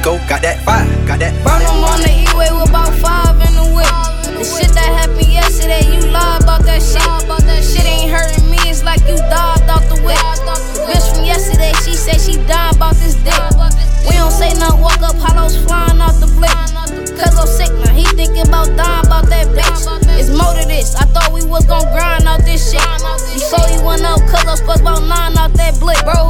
Rico, got that fire, got that fire. Brought him on the E-way with about 5 in the whip. The shit that happened yesterday, you lie about that shit. Shit ain't hurting me, it's like you dived off the whip. Bitch from yesterday, she said she dying about this dick. We don't say nothing, walk up, hollows flying off the blick. Cause I'm sick now, he thinking about dying about that bitch. It's more to this, I thought we was gon' grind out this shit. Before he went up, cause I was supposed about 9 out that blick. Bro,